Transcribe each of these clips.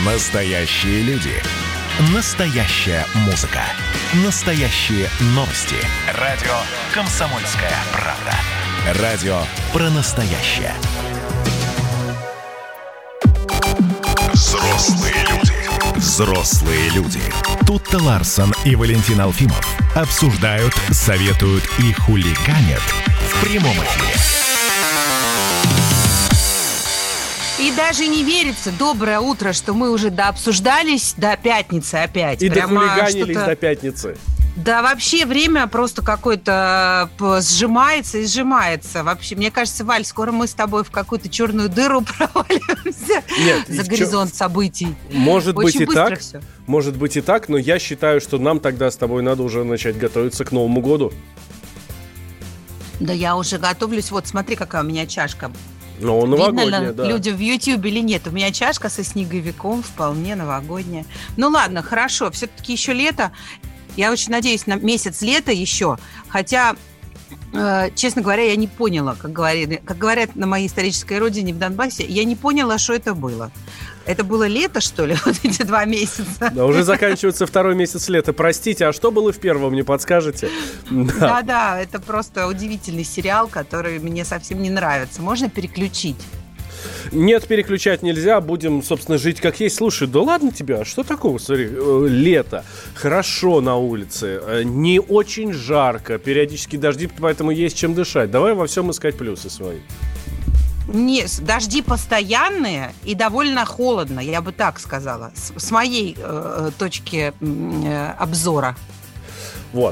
Настоящие люди. Настоящая музыка. Настоящие новости. Радио «Комсомольская правда». Радио про настоящее. Взрослые люди. Взрослые люди. Тутта Ларсон и Валентин Алфимов обсуждают, советуют и хулиганят в прямом эфире. И даже не верится, доброе утро, что мы уже дообсуждались до пятницы опять. И дохулиганились до пятницы. Да вообще время просто какое-то сжимается и сжимается. Вообще, мне кажется, Валь, скоро мы с тобой в какую-то черную дыру проваливаемся. Нет, за горизонт событий. Может быть и так. Все. Может быть и так, но я считаю, что нам тогда с тобой надо уже начать готовиться к Новому году. Да я уже готовлюсь. Вот смотри, какая у меня чашка. Ну, новогодняя, видно ли да. людям в Ютьюбе или нет? У меня чашка со снеговиком, вполне новогодняя. Ну ладно, хорошо, все-таки еще лето. Я очень надеюсь на месяц лета еще. Хотя, честно говоря, я не поняла, как говорят на моей исторической родине в Донбассе, я не поняла, что это было. Это было лето, что ли, вот эти 2 месяца? Да, уже заканчивается второй месяц лета. Простите, а что было в первом, не подскажете? Да, это просто удивительный сериал, который мне совсем не нравится. Можно переключить? Нет, переключать нельзя, будем, собственно, жить как есть. Слушай, да ладно тебе, а что такого? Смотри, лето, хорошо на улице, не очень жарко, периодически дожди, поэтому есть чем дышать. Давай во всем искать плюсы свои. Нет, дожди постоянные и довольно холодно, я бы так сказала, с моей точки обзора. Вот.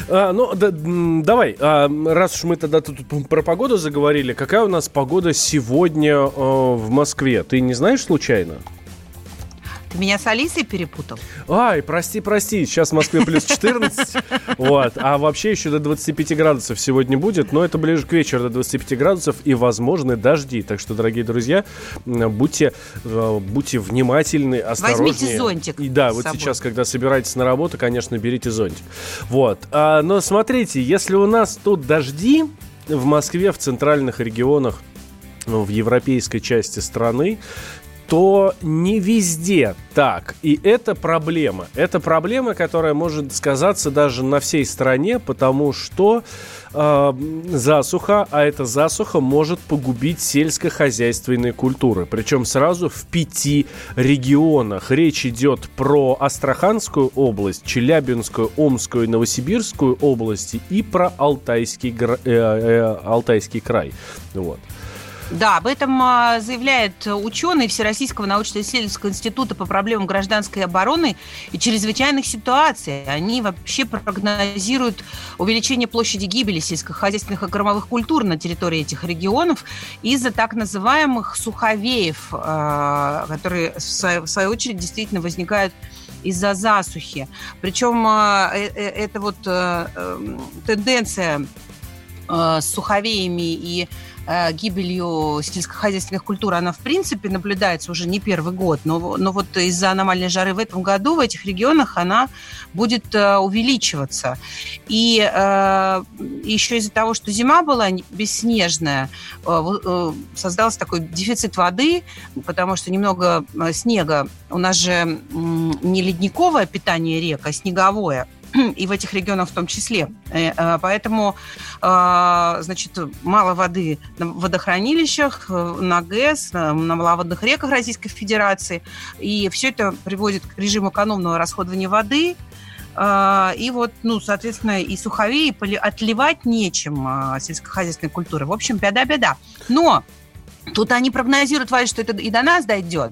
Давай, раз уж мы тогда тут про погоду заговорили, какая у нас погода сегодня в Москве? Ты не знаешь случайно? Ты меня с Алисой перепутал? Ай, прости, сейчас в Москве плюс 14, вот, а вообще еще до 25 градусов сегодня будет, но это ближе к вечеру до 25 градусов и возможны дожди, так что, дорогие друзья, будьте внимательны, осторожнее. Возьмите зонтик. И да, вот сейчас, когда собираетесь на работу, конечно, берите зонтик. Вот, но смотрите, если у нас тут дожди в Москве, в центральных регионах, в европейской части страны, то не везде так. И это проблема. Это проблема, которая может сказаться даже на всей стране, потому что засуха, а эта засуха может погубить сельскохозяйственные культуры. Причем сразу в 5 регионах. Речь идет про Астраханскую область, Челябинскую, Омскую и Новосибирскую области и про Алтайский край. Вот. Да, об этом заявляет ученый Всероссийского научно-исследовательского института по проблемам гражданской обороны и чрезвычайных ситуаций. Они вообще прогнозируют увеличение площади гибели сельскохозяйственных и кормовых культур на территории этих регионов из-за так называемых суховеев, которые, в свою очередь, действительно возникают из-за засухи. Причем это вот тенденция с суховеями и гибелью сельскохозяйственных культур, она в принципе наблюдается уже не первый год, но вот из-за аномальной жары в этом году в этих регионах она будет увеличиваться. И еще из-за того, что зима была бесснежная, создался такой дефицит воды, потому что немного снега. У нас же не ледниковое питание рек, а снеговое. И в этих регионах в том числе. Поэтому, значит, мало воды на водохранилищах, на ГЭС, на маловодных реках Российской Федерации. И все это приводит к режиму экономного расходования воды. И вот, соответственно, и суховей, и отливать нечем сельскохозяйственной культуры. В общем, беда. Но тут они прогнозируют, Валя, что это и до нас дойдет,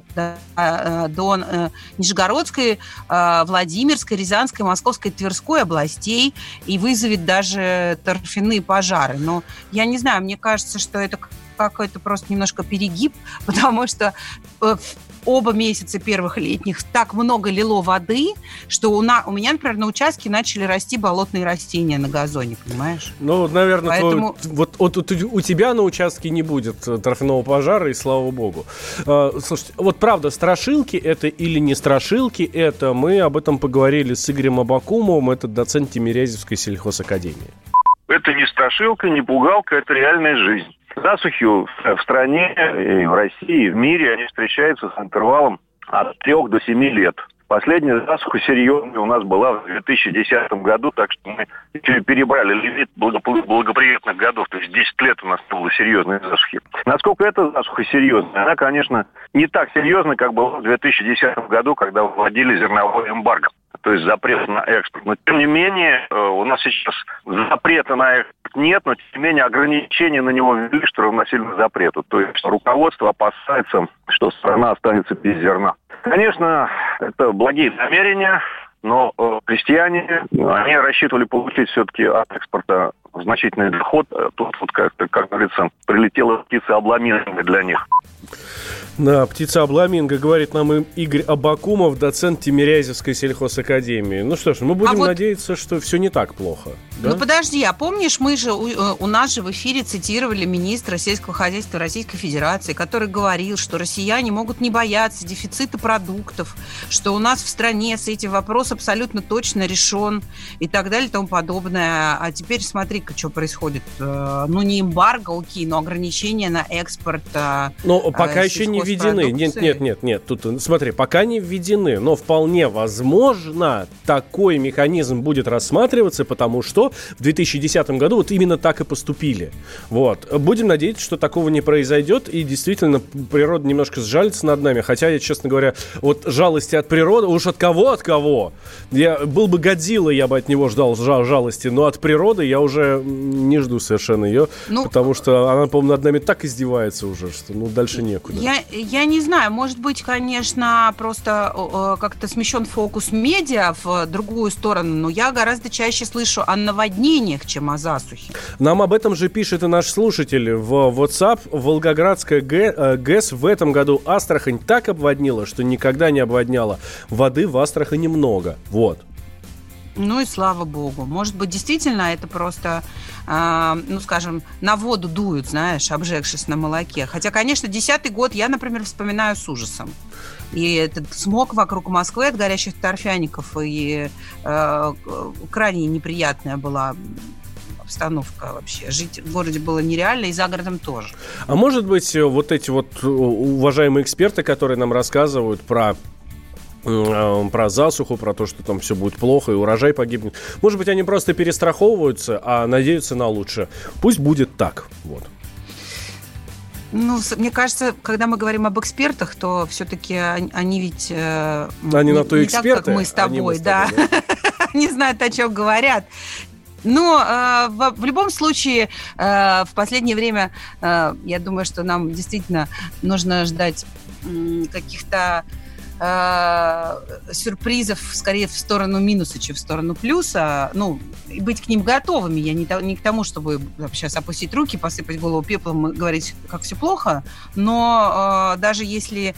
до Нижегородской, Владимирской, Рязанской, Московской, Тверской областей, и вызовет даже торфяные пожары. Но я не знаю, мне кажется, что это какой-то просто немножко перегиб, потому что оба месяца первых летних так много лило воды, что у меня, например, на участке начали расти болотные растения на газоне, понимаешь? Ну, наверное, поэтому... у тебя на участке не будет торфяного пожара, и слава богу. Слушайте, вот правда, страшилки это или не страшилки, это мы об этом поговорили с Игорем Абакумовым, это доцент Тимирязевской сельхозакадемии. Это не страшилка, не пугалка, это реальная жизнь. Засухи в стране, и в России, и в мире, они встречаются с интервалом от 3 до 7 лет. Последняя засуха серьезная у нас была в 2010 году, так что мы перебрали лимит благоприятных годов. То есть 10 лет у нас было серьезной засухи. Насколько эта засуха серьезная? Она, конечно, не так серьезная, как была в 2010 году, когда вводили зерновой эмбарго. То есть запрет на экспорт. Но, тем не менее, у нас сейчас запрета на экспорт нет, но, тем не менее, ограничения на него ввели, что равносильно запрету. То есть руководство опасается, что страна останется без зерна. Конечно, это благие намерения, но крестьяне, они рассчитывали получить все-таки от экспорта значительный доход. Тут, вот как говорится, прилетела птица-обламинго для них. Да, птица-обламинго, говорит нам Игорь Абакумов, доцент Тимирязевской сельхозакадемии. Ну что ж, мы будем надеяться, что все не так плохо. Да? Ну подожди, а помнишь, мы же у нас же в эфире цитировали министра сельского хозяйства Российской Федерации, который говорил, что россияне могут не бояться дефицита продуктов, что у нас в стране с этим вопрос абсолютно точно решен и так далее и тому подобное. А теперь смотри-ка, что происходит. Ну не эмбарго, окей, но ограничения на экспорт. Но пока еще не введены. Нет. Тут, смотри, пока не введены, но вполне возможно, такой механизм будет рассматриваться, потому что в 2010 году вот именно так и поступили. Вот. Будем надеяться, что такого не произойдет, и действительно природа немножко сжалится над нами, хотя я, честно говоря, вот жалости от природы, уж от кого? Я был бы Годзилла, я бы от него ждал жалости, но от природы я уже не жду совершенно ее, потому что она, по-моему, над нами так издевается уже, что дальше некуда. Я не знаю, может быть, конечно, просто как-то смещен фокус медиа в другую сторону, но я гораздо чаще слышу о наводнениях, чем о засухе. Нам об этом же пишет и наш слушатель в WhatsApp. Волгоградская ГЭС в этом году Астрахань так обводнила, что никогда не обводняла. Воды в Астрахани много. Вот. Ну и слава богу. Может быть, действительно, это просто, скажем, на воду дуют, знаешь, обжегшись на молоке. Хотя, конечно, 10-й год я, например, вспоминаю с ужасом. И этот смог вокруг Москвы от горящих торфяников, и крайне неприятная была обстановка вообще. Жить в городе было нереально, и за городом тоже. А может быть, вот эти вот уважаемые эксперты, которые нам рассказывают про засуху, про то, что там все будет плохо и урожай погибнет. Может быть, они просто перестраховываются, а надеются на лучшее. Пусть будет так. Вот. Ну, мне кажется, когда мы говорим об экспертах, то все-таки они ведь они на то эксперты, так, как мы с тобой, да. Не знают, о чем говорят. Но в любом случае, в последнее время, я думаю, что нам действительно нужно ждать каких-то сюрпризов скорее в сторону минуса, чем в сторону плюса. Ну, и быть к ним готовыми. Я не к тому, чтобы сейчас опустить руки, посыпать голову пеплом и говорить, как все плохо. Но даже если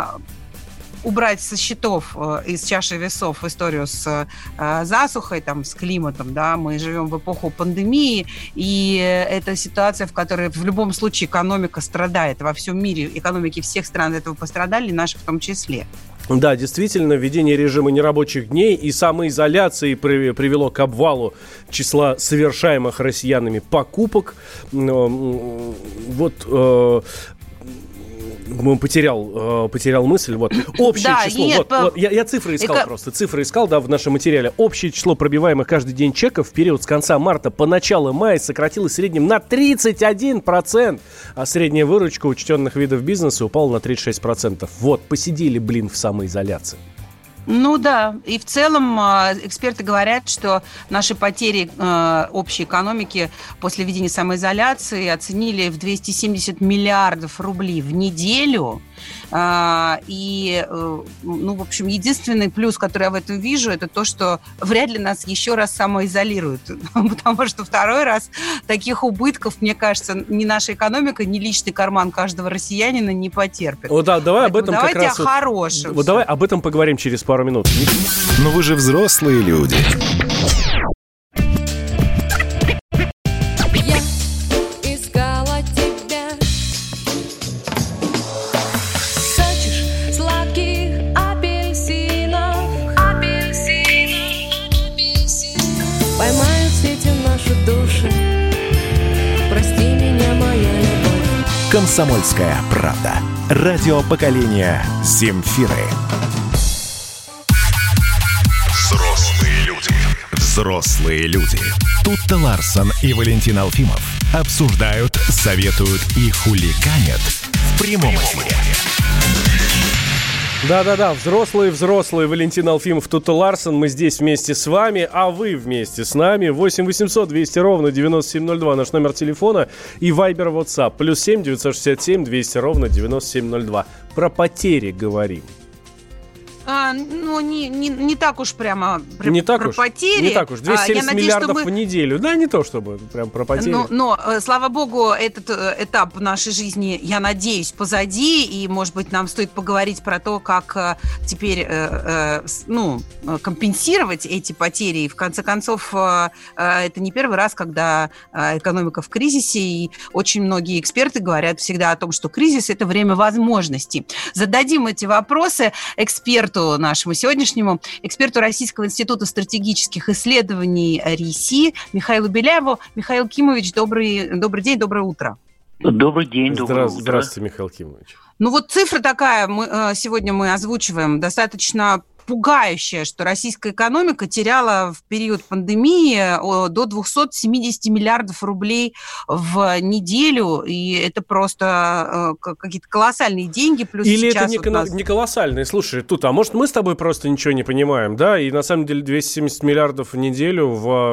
убрать со счетов, из чаши весов историю с засухой, там, с климатом, да, мы живем в эпоху пандемии, и это ситуация, в которой в любом случае экономика страдает. Во всем мире экономики всех стран этого пострадали, наши в том числе. Да, действительно, введение режима нерабочих дней и самоизоляции привело к обвалу числа совершаемых россиянами покупок. Потерял мысль. Вот. Общее число. Я цифры искал просто. Цифры искал, да, в нашем материале. Общее число пробиваемых каждый день чеков в период с конца марта по начало мая сократилось в среднем на 31%, а средняя выручка учтенных видов бизнеса упала на 36%. Вот, посидели, в самоизоляции. Ну да, и в целом эксперты говорят, что наши потери общей экономики после введения самоизоляции оценили в 270 миллиардов рублей в неделю. И, в общем, единственный плюс, который я в этом вижу, это то, что вряд ли нас еще раз самоизолируют. Потому что второй раз таких убытков, мне кажется, ни наша экономика, ни личный карман каждого россиянина не потерпит. Вот, да, давай об этом давайте как раз... о хорошем. Вот давай об этом поговорим через пару минут. Но вы же взрослые люди. «Комсомольская правда». Радио поколения Земфиры. Взрослые люди. Взрослые люди. Тутта Ларсон и Валентин Алфимов обсуждают, советуют и хулиганят в прямом эфире. Да-да-да, взрослые, Валентин Алфимов, Тутта Ларсон. Мы здесь вместе с вами, а вы вместе с нами. 8 800 200 ровно 9702 наш номер телефона и Вайбер, WhatsApp. +7 967 200 ровно 9702. Про потери говорим. Ну, не так уж прямо не так про уж, потери. Не так уж, 270 миллиардов в неделю. Да, не то чтобы прям про потери. Но, слава богу, этот этап нашей жизни, я надеюсь, позади. И, может быть, нам стоит поговорить про то, как теперь компенсировать эти потери. И, в конце концов, это не первый раз, когда экономика в кризисе. И очень многие эксперты говорят всегда о том, что кризис – это время возможностей. Зададим эти вопросы эксперту нашему сегодняшнему, эксперту Российского института стратегических исследований РИСИ Михаилу Беляеву. Михаил Кимович, добрый день, доброе утро. Добрый день, доброе утро. Здравствуйте, Михаил Кимович. Ну вот цифра такая, сегодня мы озвучиваем, достаточно пугающее, что российская экономика теряла в период пандемии до 270 миллиардов рублей в неделю, и это просто какие-то колоссальные деньги. Плюс или сейчас это не колоссальные? Слушай, а может мы с тобой просто ничего не понимаем, да? И на самом деле 270 миллиардов в неделю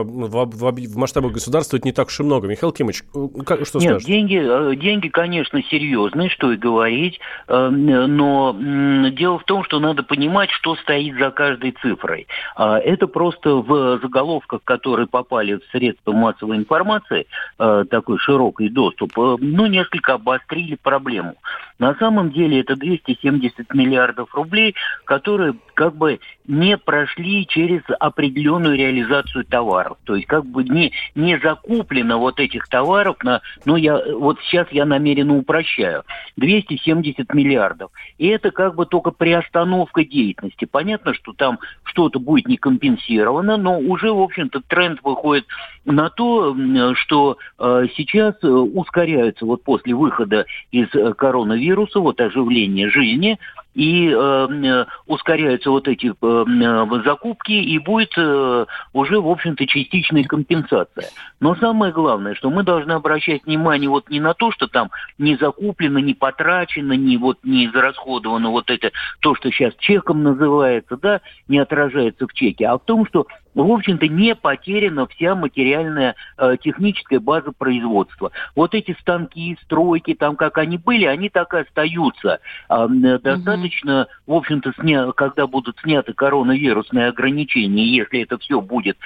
в масштабах государства это не так уж и много. Михаил Кимович, что скажешь? Нет, деньги, конечно, серьезные, что и говорить, но дело в том, что надо понимать, что стоит за каждой цифрой. Это просто в заголовках, которые попали в средства массовой информации, такой широкий доступ, несколько обострили проблему. На самом деле это 270 миллиардов рублей, которые как бы не прошли через определенную реализацию товаров. То есть как бы не закуплено вот этих товаров сейчас я намеренно упрощаю. 270 миллиардов. И это как бы только приостановка деятельности. Понятно, что там что-то будет не компенсировано, но уже, в общем-то, тренд выходит на то, что сейчас ускоряются вот после выхода из коронавируса, оживление жизни, и ускоряются вот эти закупки, и будет уже, в общем-то, частичная компенсация. Но самое главное, что мы должны обращать внимание вот не на то, что там не закуплено, не потрачено, не израсходовано вот это, то, что сейчас чеком называется, да, не отражается в чеке, а в том, что в общем-то, не потеряна вся материальная техническая база производства. Вот эти станки, стройки, там как они были, они так и остаются. Достаточно, в общем-то, когда будут сняты коронавирусные ограничения, если это все будет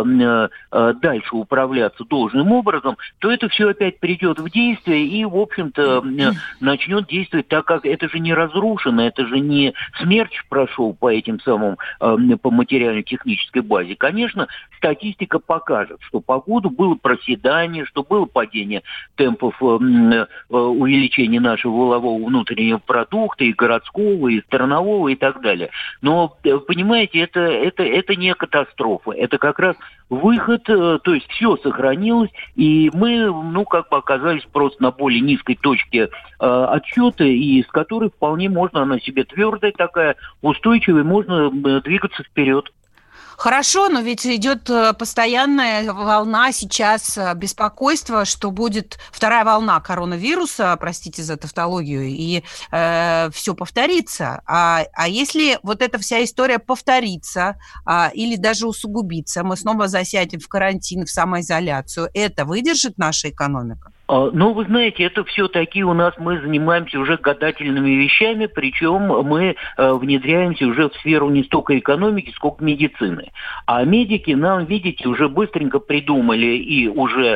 дальше управляться должным образом, то это все опять придет в действие и, в общем-то, начнет действовать так, как это же не разрушено, это же не смерч прошел по этим самым, по материально-технической базе. Конечно, статистика покажет, что по году было проседание, что было падение темпов увеличения нашего валового внутреннего продукта, и городского, и странового, и так далее. Но, понимаете, это не катастрофа, это как раз выход, то есть все сохранилось, и мы, оказались просто на более низкой точке отсчета, и с которой вполне можно, она себе твердая такая, устойчивая, можно двигаться вперед. Хорошо, но ведь идет постоянная волна сейчас беспокойства, что будет вторая волна коронавируса, простите за тавтологию, и все повторится. А если вот эта вся история повторится или даже усугубится, мы снова засядем в карантин, в самоизоляцию, это выдержит наша экономика? Вы знаете, это все-таки мы занимаемся уже гадательными вещами, причем мы внедряемся уже в сферу не столько экономики, сколько медицины. А медики нам, видите, уже быстренько придумали и уже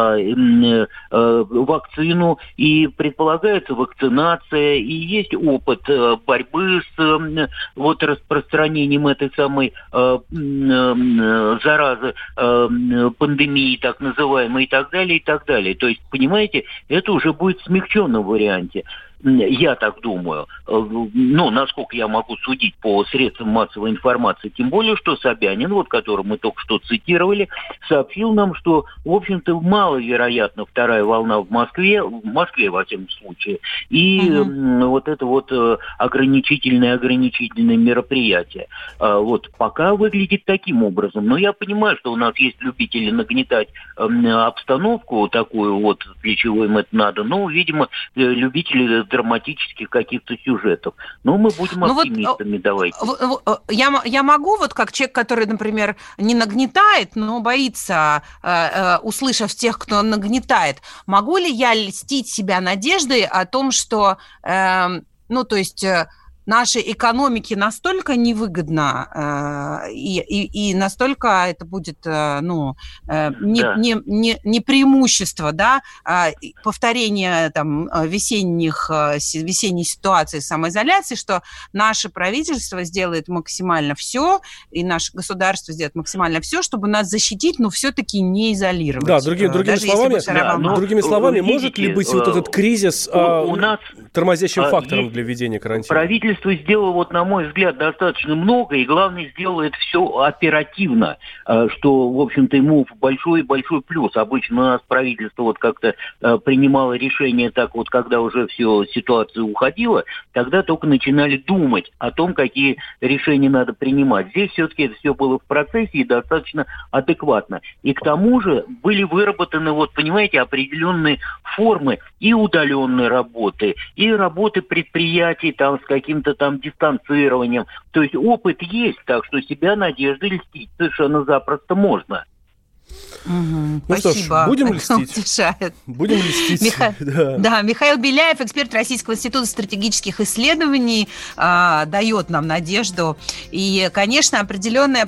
вакцину, и предполагается вакцинация, и есть опыт борьбы с распространением этой самой заразы, пандемии так называемой, и так далее, и так далее. То есть, понимаете, это уже будет в смягченном варианте. я так думаю, ну, насколько я могу судить по средствам массовой информации, тем более, что Собянин, вот, которого мы только что цитировали, сообщил нам, что, в общем-то, маловероятна вторая волна в Москве, во всяком случае, и вот это вот ограничительное мероприятие. Вот, пока выглядит таким образом. Но я понимаю, что у нас есть любители нагнетать обстановку такую вот, для чего им это надо, но, видимо, любители драматических каких-то сюжетов. Но мы будем оптимистами, давайте. Я могу, вот как человек, который, например, не нагнетает, но боится, услышав тех, кто нагнетает, могу ли я льстить себя надеждой о том, что, нашей экономике настолько невыгодно и настолько это будет не преимущество, да, повторение там весенней ситуации самоизоляции, что наше правительство сделает максимально все, и наше государство сделает максимально все, чтобы нас защитить, но все-таки не изолировать. Да, другими словами, может ли быть вот этот кризис тормозящим фактором для введения карантина? Правительство сделало, вот, на мой взгляд, достаточно много, и, главное, сделает все оперативно, что, в общем-то, ему большой-большой плюс. Обычно у нас правительство вот как-то принимало решение так вот, когда уже все, ситуация уходила, тогда только начинали думать о том, какие решения надо принимать. Здесь все-таки это все было в процессе и достаточно адекватно. И к тому же были выработаны, вот, понимаете, определенные формы и удаленной работы, и работы предприятий там с каким-то там дистанцированием. То есть опыт есть, так что себя надеждой льстить совершенно запросто можно. Спасибо. Что ж, будем льстить. Будем льстить. Да, Михаил Беляев, эксперт Российского института стратегических исследований, дает нам надежду. И, конечно, определенное,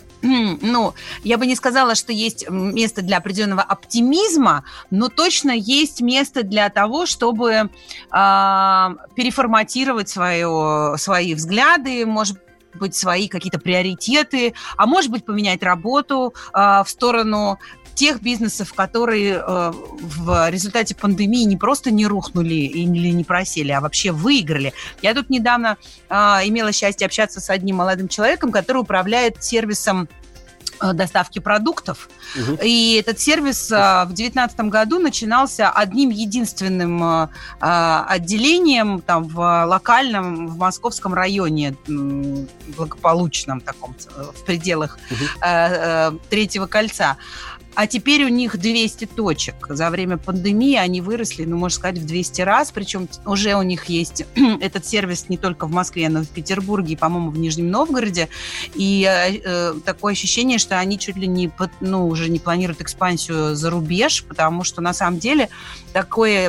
я бы не сказала, что есть место для определенного оптимизма, но точно есть место для того, чтобы переформатировать свои взгляды, может быть, свои какие-то приоритеты, а может быть, поменять работу в сторону тех бизнесов, которые в результате пандемии не просто не рухнули или не просели, а вообще выиграли. Я тут недавно имела счастье общаться с одним молодым человеком, который управляет сервисом доставки продуктов. И этот сервис в 2019 году начинался одним единственным отделением там, в московском районе, благополучном таком, в пределах Третьего кольца. А теперь у них 200 точек. За время пандемии они выросли, можно сказать, в 200 раз. Причем уже у них есть этот сервис не только в Москве, но и в Петербурге, и, по-моему, в Нижнем Новгороде. И такое ощущение, что они чуть ли не, уже не планируют экспансию за рубеж, потому что, на самом деле, такое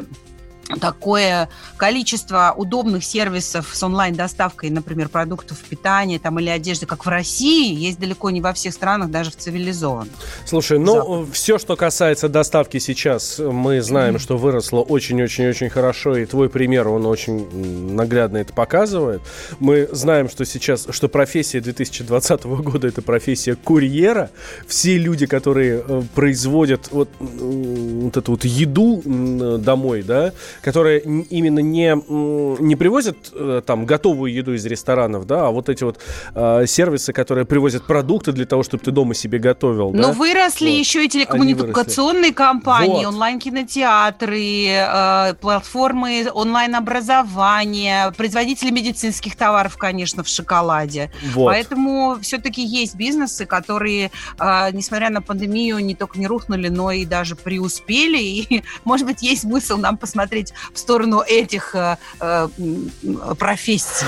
количество удобных сервисов с онлайн-доставкой, например, продуктов питания там, или одежды, как в России, есть далеко не во всех странах, даже в цивилизованных. Слушай, все, что касается доставки сейчас, мы знаем, что выросло очень-очень-очень хорошо, и твой пример, он очень наглядно это показывает. Мы знаем, что сейчас, что профессия 2020 года – это профессия курьера. Все люди, которые производят вот эту вот еду домой, да, которые именно не привозят там готовую еду из ресторанов, да, а вот эти вот сервисы, которые привозят продукты для того, чтобы ты дома себе готовил. Но выросли еще и телекоммуникационные компании, онлайн-кинотеатры, платформы онлайн-образования, производители медицинских товаров, конечно, в шоколаде. Поэтому все-таки есть бизнесы, которые, несмотря на пандемию, не только не рухнули, но и даже преуспели. И, может быть, есть смысл нам посмотреть в сторону этих профессий.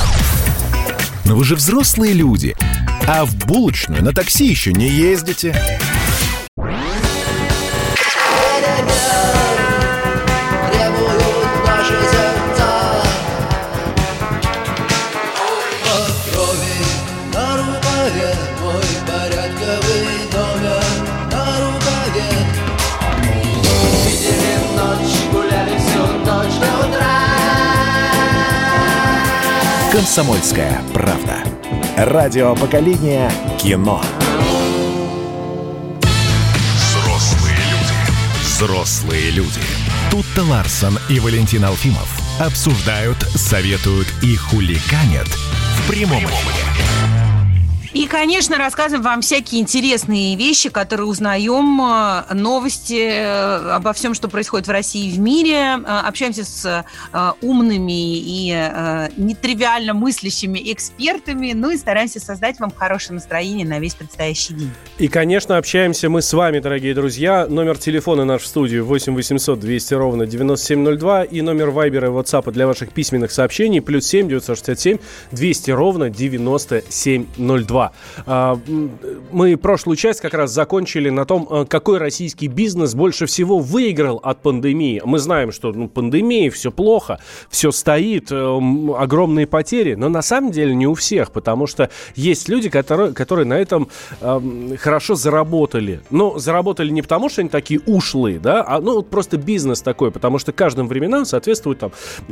Но вы же взрослые люди, а в булочную на такси еще не ездите. «Комсомольская правда». Радио поколения кино. Взрослые люди. Тутта Ларсон и Валентин Алфимов обсуждают, советуют и хулиганят в прямом эфире. И, конечно, рассказываем вам всякие интересные вещи, которые узнаем, новости обо всем, что происходит в России и в мире. Общаемся с умными и нетривиально мыслящими экспертами, ну и стараемся создать вам хорошее настроение на весь предстоящий день. И, конечно, общаемся мы с вами, дорогие друзья. Номер телефона наш в студию 8 800 200 ровно 9702 и номер Вайбера и WhatsApp для ваших письменных сообщений +7 967 200 ровно 9702. Мы прошлую часть как раз закончили на том, какой российский бизнес больше всего выиграл от пандемии. Мы знаем, что пандемия, все плохо, все стоит, огромные потери, но на самом деле не у всех, потому что есть люди, которые на этом хорошо заработали. Но заработали не потому, что они такие ушлые, да, а просто бизнес такой, потому что каждым временам соответствуют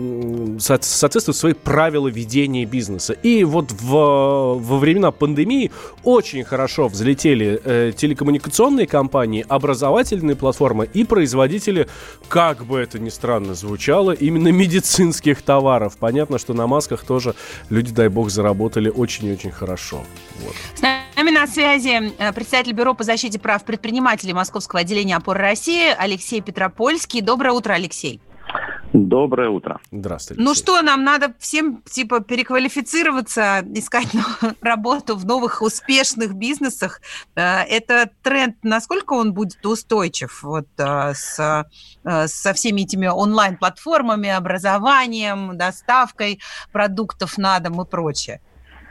свои правила ведения бизнеса. И вот во времена пандемии очень хорошо взлетели телекоммуникационные компании, образовательные платформы и производители, как бы это ни странно звучало, именно медицинских товаров. Понятно, что на масках тоже люди, дай бог, заработали очень-очень хорошо. Вот. С нами на связи председатель Бюро по защите прав предпринимателей Московского отделения «Опоры России» Алексей Петропольский. Доброе утро, Алексей. Доброе утро. Здравствуйте. Ну что, нам надо всем переквалифицироваться, искать работу в новых успешных бизнесах. Это тренд, насколько он будет устойчив со всеми этими онлайн-платформами, образованием, доставкой продуктов на дом и прочее?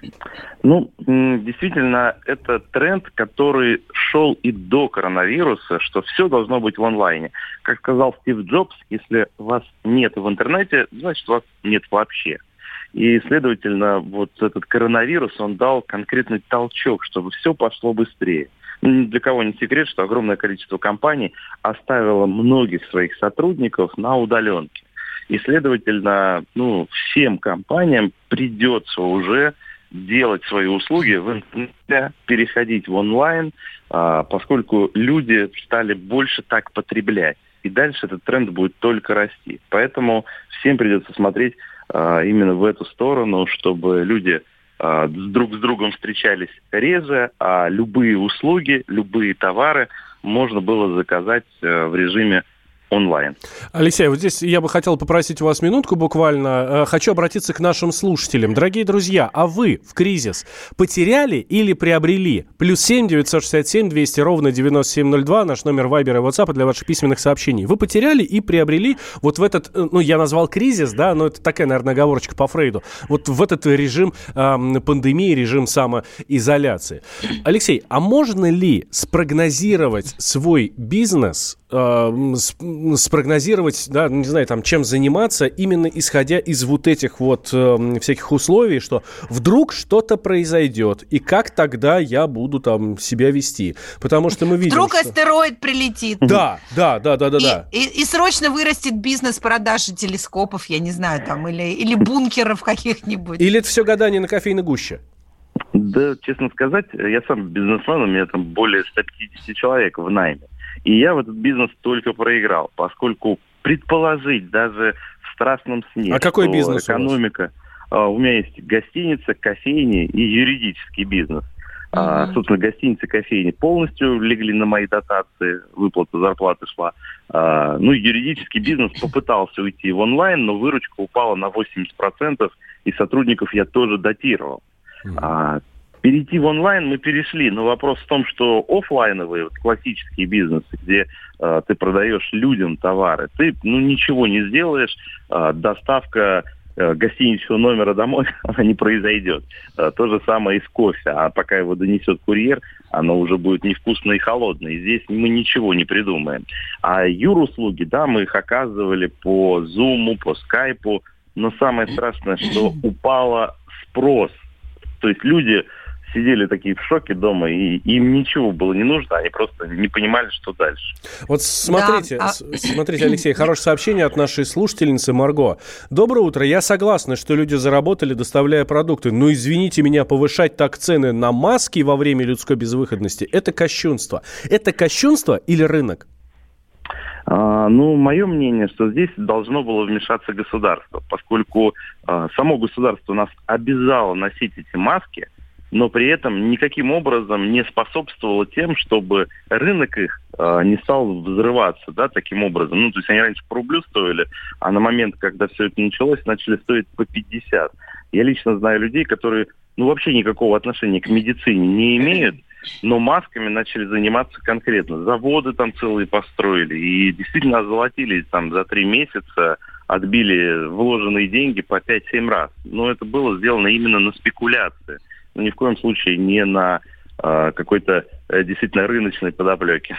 Действительно, это тренд, который шел и до коронавируса, что все должно быть в онлайне. Как сказал Стив Джобс, если вас нет в интернете, значит, вас нет вообще. И, следовательно, вот этот коронавирус, он дал конкретный толчок, чтобы все пошло быстрее. Ни для кого не секрет, что огромное количество компаний оставило многих своих сотрудников на удаленке. И, следовательно, всем компаниям придется уже делать свои услуги в интернете, переходить в онлайн, поскольку люди стали больше так потреблять. И дальше этот тренд будет только расти. Поэтому всем придется смотреть именно в эту сторону, чтобы люди друг с другом встречались реже, а любые услуги, любые товары можно было заказать в режиме онлайн. Алексей, вот здесь я бы хотел попросить у вас минутку буквально. Хочу обратиться к нашим слушателям. Дорогие друзья, а вы в кризис потеряли или приобрели? +7 967 200 ровно 9702, наш номер Вайбера и WhatsApp для ваших письменных сообщений. Вы потеряли и приобрели вот в этот, я назвал кризис, да, но это такая, наверное, оговорочка по Фрейду, вот в этот режим пандемии, режим самоизоляции. Алексей, а можно ли спрогнозировать свой бизнес, спрогнозировать, да, не знаю, чем заниматься, именно исходя из вот этих всяких условий, что вдруг что-то произойдет, и как тогда я буду себя вести? Потому что мы видим, вдруг астероид прилетит. Да. И срочно вырастет бизнес продажи телескопов, я не знаю, или бункеров каких-нибудь. Или это все гадание на кофейной гуще? Да, честно сказать, я сам бизнесмен, у меня там более 150 человек в найме. И я в этот бизнес только проиграл, поскольку предположить даже в страстном сне, а какой бизнес экономика... У меня есть гостиница, кофейни и юридический бизнес. Собственно, гостиницы, кофейни полностью легли на мои дотации, выплата зарплаты шла. Юридический бизнес попытался уйти в онлайн, но выручка упала на 80%, и сотрудников я тоже датировал. Перейти в онлайн мы перешли, но вопрос в том, что офлайновые, классические бизнесы, где ты продаешь людям товары, ты ничего не сделаешь, доставка гостиничного номера домой, она не произойдет. То же самое и с кофе, а пока его донесет курьер, оно уже будет невкусное и холодное. И здесь мы ничего не придумаем. А юруслуги, да, мы их оказывали по Zoom, по Skype, но самое страшное, что упал спрос. То есть люди сидели такие в шоке дома, и им ничего было не нужно, они просто не понимали, что дальше. Вот смотрите, Алексей, хорошее сообщение от нашей слушательницы Марго. Доброе утро, я согласна, что люди заработали, доставляя продукты, но, извините меня, повышать так цены на маски во время людской безвыходности – это кощунство. Это кощунство или рынок? Мое мнение, что здесь должно было вмешаться государство, поскольку само государство нас обязало носить эти маски, но при этом никаким образом не способствовало тем, чтобы рынок их не стал взрываться, да, таким образом. То есть они раньше по рублю стоили, а на момент, когда все это началось, начали стоить по 50. Я лично знаю людей, которые, вообще никакого отношения к медицине не имеют, но масками начали заниматься конкретно. Заводы там целые построили и действительно озолотились там за 3 месяца, отбили вложенные деньги по 5-7 раз. Но это было сделано именно на спекуляции. Ни в коем случае не на какой-то действительно рыночной подоплеке.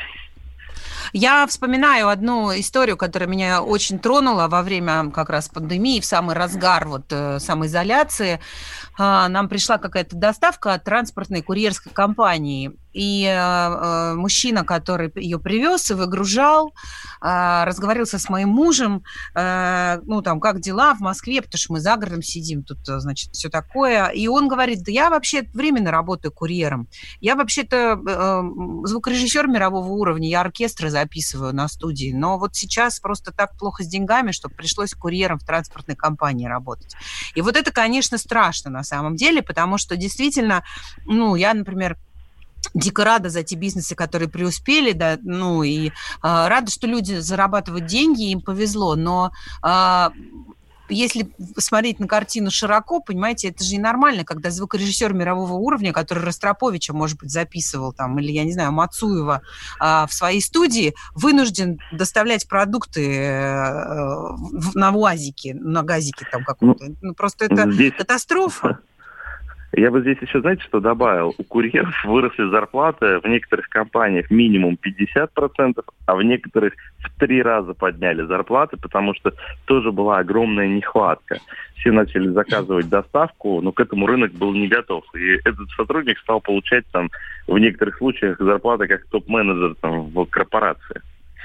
Я вспоминаю одну историю, которая меня очень тронула во время как раз пандемии, в самый разгар самоизоляции. Нам пришла какая-то доставка от транспортной курьерской компании. И мужчина, который ее привез и выгружал, разговаривался с моим мужем, как дела в Москве, потому что мы за городом сидим, тут, значит, все такое. И он говорит, да я вообще временно работаю курьером. Я вообще-то звукорежиссер мирового уровня, я оркестры записываю на студии, но вот сейчас просто так плохо с деньгами, что пришлось курьером в транспортной компании работать. И вот это, конечно, страшно на самом деле, потому что действительно, я, например, дико рада за те бизнесы, которые преуспели, да, и рада, что люди зарабатывают деньги, им повезло, но если смотреть на картину широко, понимаете, это же ненормально, когда звукорежиссер мирового уровня, который Ростроповича, может быть, записывал там, или, я не знаю, Мацуева в своей студии, вынужден доставлять продукты на УАЗике, на газике там каком-то. Просто это катастрофа. Я бы здесь еще, знаете, что добавил? У курьеров выросли зарплаты в некоторых компаниях минимум 50%, а в некоторых в 3 раза подняли зарплаты, потому что тоже была огромная нехватка. Все начали заказывать доставку, но к этому рынок был не готов. И этот сотрудник стал получать там в некоторых случаях зарплаты как топ-менеджер там в корпорации.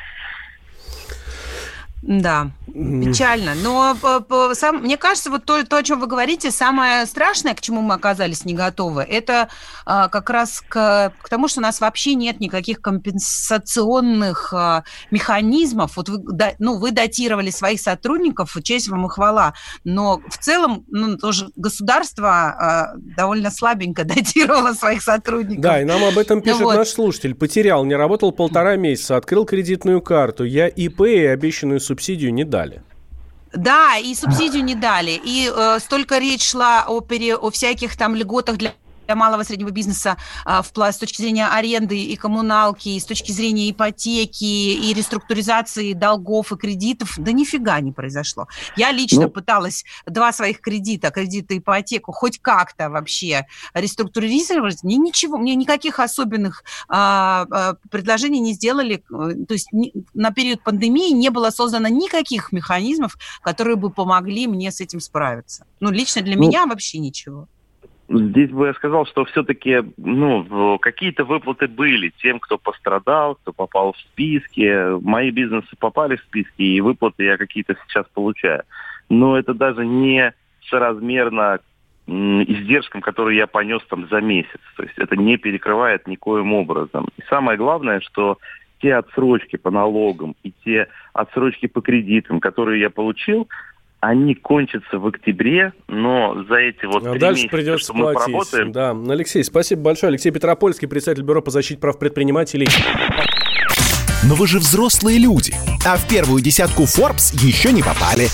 Да, печально. Но мне кажется, вот то, о чем вы говорите, самое страшное, к чему мы оказались не готовы, это как раз к тому, что у нас вообще нет никаких компенсационных механизмов. Вот вы датировали своих сотрудников, честь вам и хвала, но в целом тоже государство довольно слабенько датировало своих сотрудников. Да, и нам об этом пишет наш слушатель. Потерял, не работал 1,5 месяца, открыл кредитную карту. Я ИП и обещанную субсидию не дали. Да, и субсидию не дали. И столько речь шла о всяких там льготах для малого и среднего бизнеса с точки зрения аренды и коммуналки, и с точки зрения ипотеки, и реструктуризации долгов и кредитов. Да нифига не произошло. Я лично пыталась 2 своих кредита и ипотеку, хоть как-то вообще реструктуризировать. Мне никаких особенных предложений не сделали. То есть на период пандемии не было создано никаких механизмов, которые бы помогли мне с этим справиться. Лично для меня вообще ничего. Здесь бы я сказал, что все-таки какие-то выплаты были тем, кто пострадал, кто попал в списки. Мои бизнесы попали в списки, и выплаты я какие-то сейчас получаю. Но это даже не соразмерно издержкам, которые я понес там за месяц. То есть это не перекрывает никоим образом. И самое главное, что те отсрочки по налогам и те отсрочки по кредитам, которые я получил, они кончатся в октябре, но за эти 3 дальше месяца, придется что мы платить. поработаем... Да. Алексей, спасибо большое. Алексей Петропольский, председатель Бюро по защите прав предпринимателей. Но вы же взрослые люди, а в первую десятку Forbes еще не попали.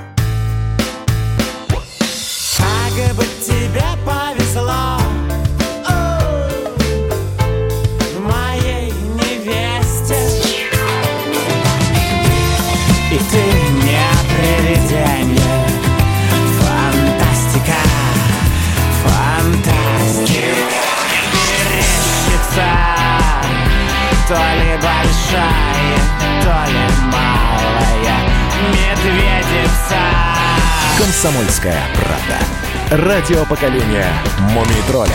Как бы тебе повезло, моей невесте, и ты не привидение, фантастика, мерещится, то ли большая, то ли малая медведица. «Комсомольская правда». Радио поколения Мумий-тролля.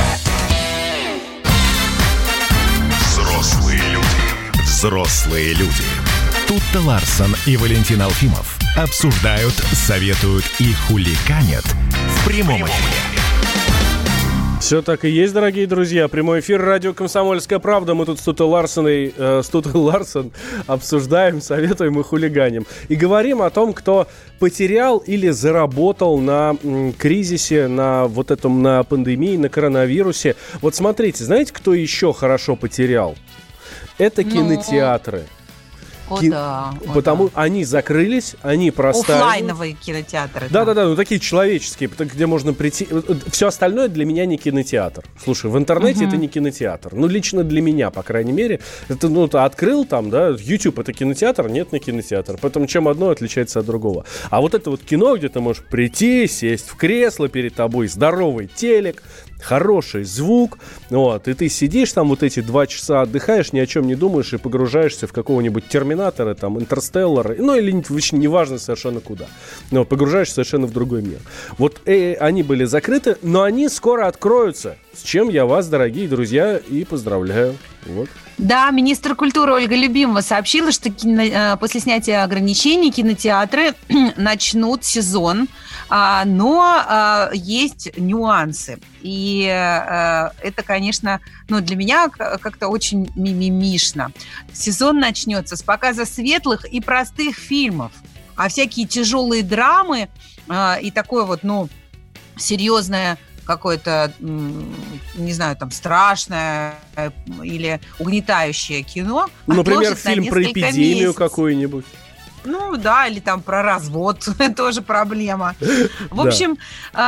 Взрослые люди. Тут-то Ларсон и Валентин Алфимов обсуждают, советуют и хулиганят в прямом эфире. Все так и есть, дорогие друзья. Прямой эфир радио «Комсомольская правда». Мы тут с Тутой Ларсон обсуждаем, советуем и хулиганим. И говорим о том, кто потерял или заработал на кризисе, на вот этом, на пандемии, на коронавирусе. Вот смотрите, знаете, кто еще хорошо потерял? Это кинотеатры. Потому они закрылись, они простали. Оффлайновые кинотеатры. Да, ну такие человеческие, где можно прийти. Все остальное для меня не кинотеатр. Слушай, в интернете это не кинотеатр. Ну, лично для меня, по крайней мере. Это, ты открыл там, да, YouTube это кинотеатр, нет, не кинотеатр. Поэтому чем одно отличается от другого. А вот это вот кино, где ты можешь прийти, сесть в кресло, перед тобой здоровый телек, хороший звук, вот, и ты сидишь там вот эти 2 часа, отдыхаешь, ни о чем не думаешь и погружаешься в какого-нибудь Терминатора, там, Интерстеллара, ну, или вообще неважно совершенно куда, но погружаешься совершенно в другой мир. Вот они были закрыты, но они скоро откроются, с чем я вас, дорогие друзья, и поздравляю. Вот. Да, министр культуры Ольга Любимова сообщила, что после снятия ограничений кинотеатры начнут сезон, но есть нюансы. И это, конечно, для меня как-то очень мимимишно. Сезон начнется с показа светлых и простых фильмов, а всякие тяжелые драмы и такое вот, серьезное какое-то, не знаю, там, страшное или угнетающее кино. Например, фильм про эпидемию какую-нибудь. Ну, да, или там про развод. Тоже проблема. В общем,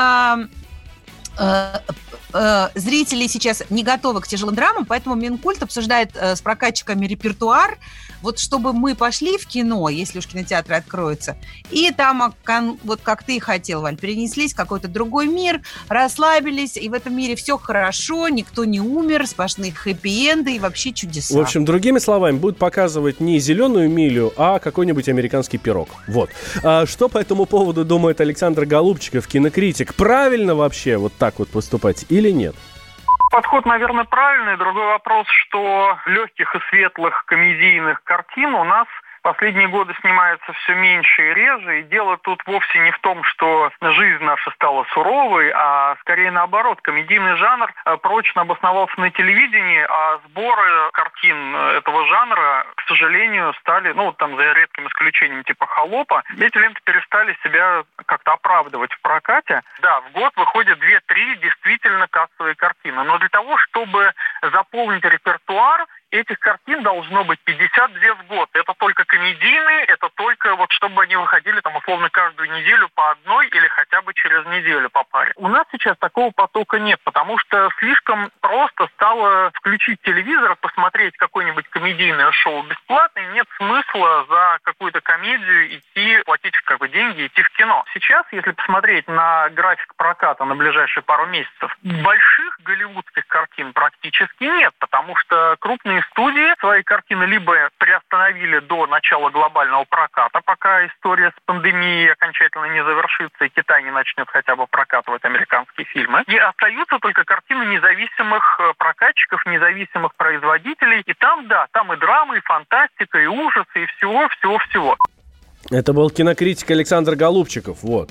зрители сейчас не готовы к тяжелым драмам, поэтому Минкульт обсуждает с прокатчиками репертуар, вот чтобы мы пошли в кино, если уж кинотеатры откроются, и там, вот как ты и хотел, Валь, перенеслись в какой-то другой мир, расслабились, и в этом мире все хорошо, никто не умер, сплошные хэппи-энды и вообще чудеса. В общем, другими словами, будут показывать не «Зеленую милю», а какой-нибудь американский пирог. Вот. Что по этому поводу думает Александр Голубчиков, кинокритик? Правильно вообще вот так вот поступать или нет? Подход, наверное, правильный. Другой вопрос, что легких и светлых комедийных картин у нас в последние годы снимается все меньше и реже. И дело тут вовсе не в том, что жизнь наша стала суровой, а скорее наоборот. Комедийный жанр прочно обосновался на телевидении, а сборы картин этого жанра, к сожалению, стали, там за редким исключением типа «Холопа», эти ленты перестали себя как-то оправдывать в прокате. Да, в год выходит 2-3 действительно кассовые картины. Но для того, чтобы заполнить репертуар, этих картин должно быть 52 в год. Это только комедийные, это только вот чтобы они выходили там условно каждую неделю по одной или хотя бы через неделю по паре. У нас сейчас такого потока нет, потому что слишком просто стало включить телевизор, посмотреть какое-нибудь комедийное шоу бесплатно, и нет смысла за какую-то комедию идти, платить деньги, идти в кино. Сейчас, если посмотреть на график проката на ближайшие пару месяцев, больших голливудских картин практически нет, потому что крупные студии свои картины либо приостановили до начала глобального проката, пока история с пандемией окончательно не завершится и Китай не начнет хотя бы прокатывать американские фильмы. И остаются только картины независимых прокатчиков, независимых производителей. И там, да, там и драма, и фантастика, и ужасы, и всего-всего-всего. Это был кинокритик Александр Голубчиков, вот.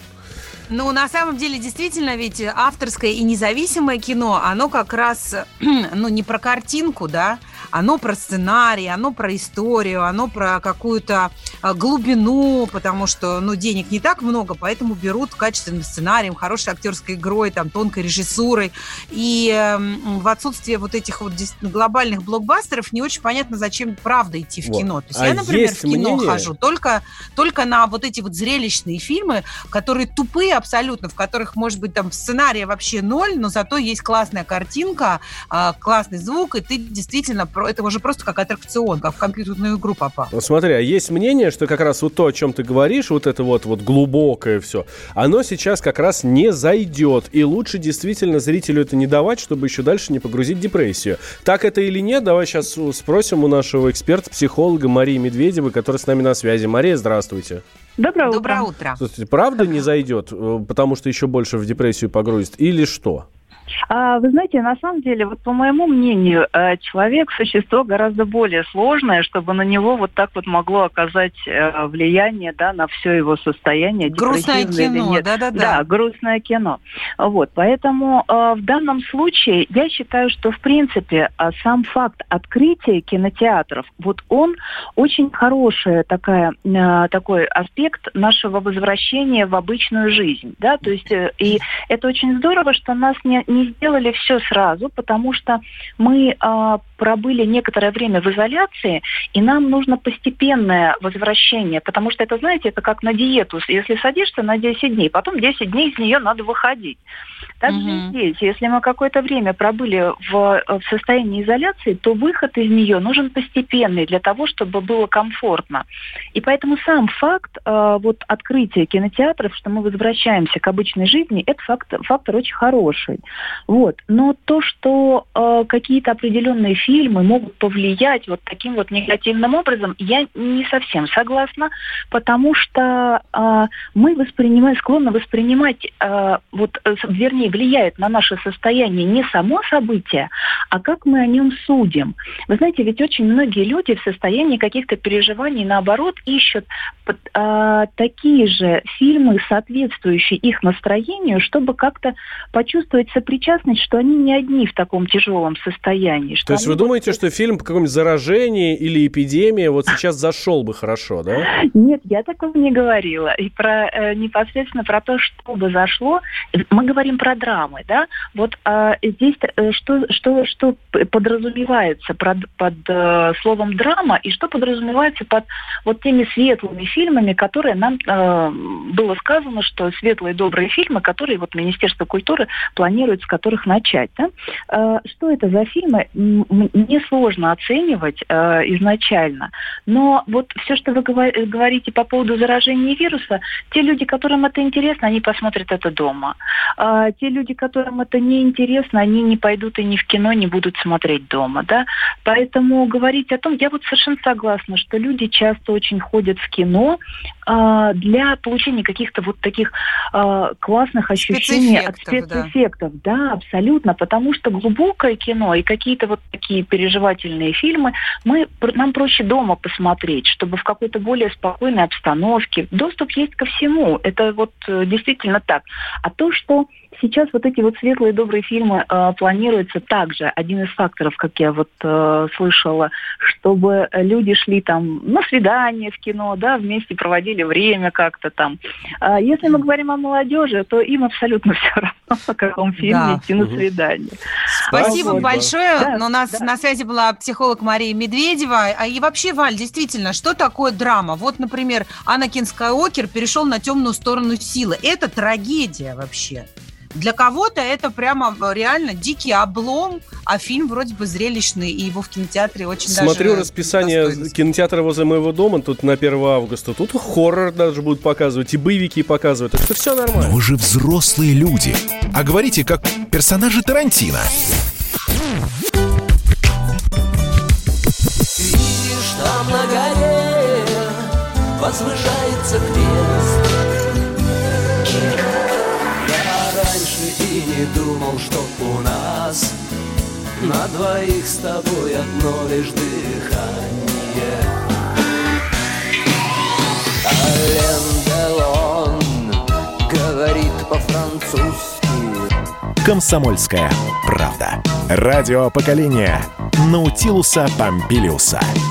На самом деле, действительно, ведь авторское и независимое кино, оно как раз, не про картинку, да, оно про сценарий, оно про историю, оно про какую-то глубину, потому что, денег не так много, поэтому берут качественным сценарием, хорошей актерской игрой, там, тонкой режиссурой. И в отсутствие вот этих вот глобальных блокбастеров не очень понятно, зачем правда идти в кино. То есть я, например, в кино хожу только на вот эти вот зрелищные фильмы, которые тупые абсолютно, в которых, может быть, там сценария вообще ноль, но зато есть классная картинка, классный звук, и ты действительно, это уже просто как аттракцион, как в компьютерную игру попал. Вот смотри, а есть мнение, что как раз вот то, о чем ты говоришь, вот это вот глубокое все, оно сейчас как раз не зайдет, и лучше действительно зрителю это не давать, чтобы еще дальше не погрузить в депрессию. Так это или нет? Давай сейчас спросим у нашего эксперта-психолога Марии Медведевой, которая с нами на связи. Мария, здравствуйте. Доброе утро. Слушайте, правда не зайдет, потому что еще больше в депрессию погрузит, или что? Вы знаете, на самом деле, вот по моему мнению, человек – существо гораздо более сложное, чтобы на него вот так вот могло оказать влияние, да, на все его состояние. Грустное кино, да-да-да. Да, грустное кино. Вот, поэтому в данном случае я считаю, что, в принципе, сам факт открытия кинотеатров, вот он очень хороший такой аспект нашего возвращения в обычную жизнь, да, то есть и это очень здорово, что нас не сделали все сразу, потому что мы пробыли некоторое время в изоляции, и нам нужно постепенное возвращение, потому что это, знаете, это как на диету. Если садишься на 10 дней, потом 10 дней из нее надо выходить. Также и здесь, если мы какое-то время пробыли в состоянии изоляции, то выход из нее нужен постепенный для того, чтобы было комфортно. И поэтому сам факт вот открытия кинотеатров, что мы возвращаемся к обычной жизни, это фактор очень хороший. Вот. Но то, что какие-то определенные фильмы могут повлиять вот таким вот негативным образом, я не совсем согласна, потому что мы склонны воспринимать, вернее, влияет на наше состояние не само событие, а как мы о нем судим. Вы знаете, ведь очень многие люди в состоянии каких-то переживаний, наоборот, ищут такие же фильмы, соответствующие их настроению, чтобы как-то почувствовать сопричастность, что они не одни в таком тяжелом состоянии. То есть вы думаете, что фильм по какому-нибудь заражению или эпидемии вот сейчас зашел бы хорошо, да? Нет, я такого не говорила. И непосредственно про то, что бы зашло, мы говорим про драмы, да? Вот здесь что подразумевается под словом драма и что подразумевается под вот теми светлыми фильмами, которые нам было сказано, что светлые добрые фильмы, которые вот Министерство культуры планирует, с которых начать, да? Что это за фильмы? Мне сложно оценивать изначально, но вот все, что вы говорите по поводу заражения вируса, те люди, которым это интересно, они посмотрят это дома. Те люди, которым это не интересно, они не пойдут и ни в кино, не будут смотреть дома, да. Поэтому говорить о том, я вот совершенно согласна, что люди часто очень ходят в кино для получения каких-то вот таких классных ощущений от спецэффектов. Да, абсолютно, потому что глубокое кино и какие-то вот такие переживательные фильмы нам проще дома посмотреть, чтобы в какой-то более спокойной обстановке. Доступ есть ко всему, это вот действительно так. А то, что сейчас вот эти вот светлые добрые фильмы планируются также, один из факторов, как я вот слышала, чтобы люди шли там на свидание в кино, да, вместе проводили время как-то там. Если мы говорим о молодежи, то им абсолютно все равно, о каком фильме идти на свидание. Спасибо большое. Да, у нас на связи была психолог Мария Медведева. И вообще, Валь, действительно, что такое драма? Вот, например, Анакин Скайуокер перешел на темную сторону силы. Это трагедия вообще. Для кого-то это прямо реально дикий облом, а фильм вроде бы зрелищный, и его в кинотеатре очень даже... Смотрю расписание кинотеатра возле моего дома, тут на 1 августа, тут хоррор даже будут показывать, и боевики показывают, это все нормально. Но вы же взрослые люди, а говорите как персонажи Тарантино. Видишь, там на горе возвышается крест. И не думал, что у нас на двоих с тобой одно лишь дыхание. Ален Делон говорит по-французски. Комсомольская правда. Радио поколения Наутилуса Помпилиуса.